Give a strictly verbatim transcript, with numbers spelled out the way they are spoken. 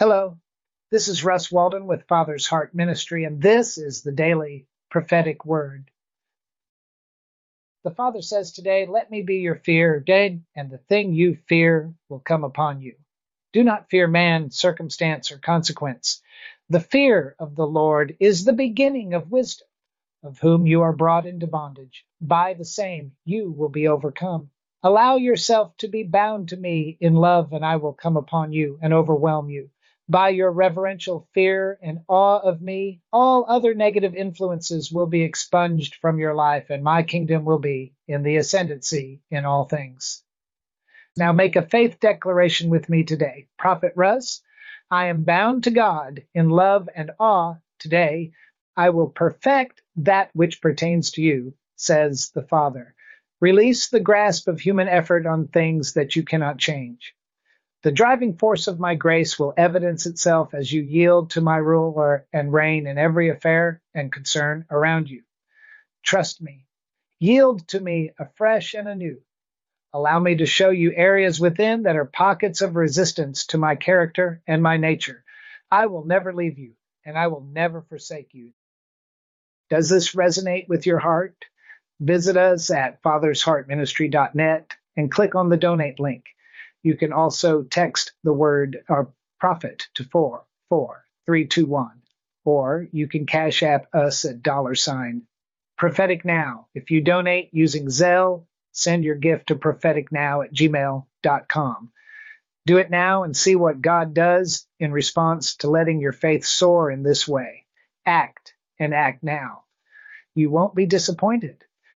Hello, this is Russ Walden with Father's Heart Ministry, and this is the Daily Prophetic Word. The Father says today, "Let me be your fear, day, and the thing you fear will come upon you. Do not fear man, circumstance, or consequence. The fear of the Lord is the beginning of wisdom, of whom you are brought into bondage. By the same you will be overcome. Allow yourself to be bound to me in love, and I will come upon you and overwhelm you. By your reverential fear and awe of me, all other negative influences will be expunged from your life, and my kingdom will be in the ascendancy in all things." Now make a faith declaration with me today. Prophet Russ, I am bound to God in love and awe today. I will perfect that which pertains to you, says the Father. Release the grasp of human effort on things that you cannot change. The driving force of my grace will evidence itself as you yield to my rule and reign in every affair and concern around you. Trust me. Yield to me afresh and anew. Allow me to show you areas within that are pockets of resistance to my character and my nature. I will never leave you, and I will never forsake you. Does this resonate with your heart? Visit us at fathers heart ministry dot net and click on the donate link. You can also text the word or prophet to four four three two one, or you can cash app us at dollar sign prophetic now. If you donate using Zelle, send your gift to prophetic now at gmail dot com. Do it now and see what God does in response to letting your faith soar in this way. Act and act now. You won't be disappointed.